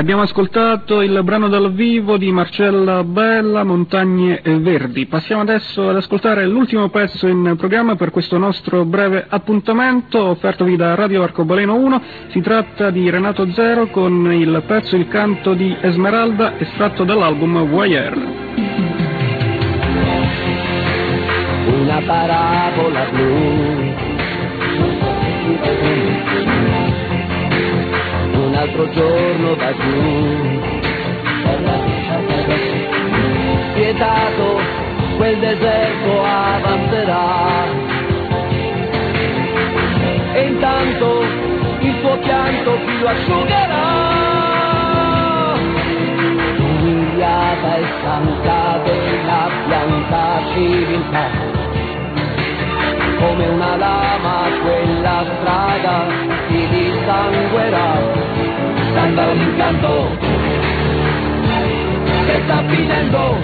Abbiamo ascoltato il brano dal vivo di Marcella Bella, Montagne Verdi. Passiamo adesso ad ascoltare l'ultimo pezzo in programma per questo nostro breve appuntamento, offertovi da Radio Arcobaleno 1. Si tratta di Renato Zero con il pezzo Il canto di Esmeralda, estratto dall'album Voyeur. Una parabola blu, un altro giorno va giù, spietato quel deserto avanzerà, e intanto il tuo pianto chi lo asciugherà? Umiliata e stanca della bianca civiltà, come una lama quella strada si dissanguerà. Canta un incanto che sta finendo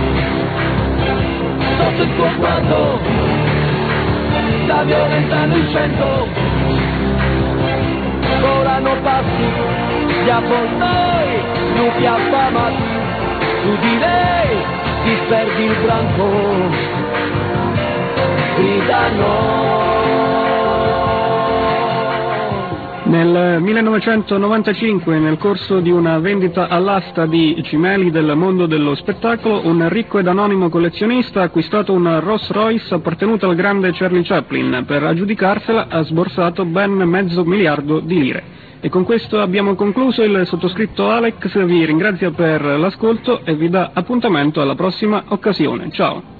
sotto il tuo guardo, sta violentando il centro. Volano passi gli avvoltoi, lupi affamati, su di lei disperdi il branco, gridano. Nel 1995, nel corso di una vendita all'asta di cimeli del mondo dello spettacolo, un ricco ed anonimo collezionista ha acquistato una Rolls Royce appartenuta al grande Charlie Chaplin. Per aggiudicarsela ha sborsato ben $500 million. E con questo abbiamo concluso. Il sottoscritto Alex vi ringrazia per l'ascolto e vi dà appuntamento alla prossima occasione. Ciao!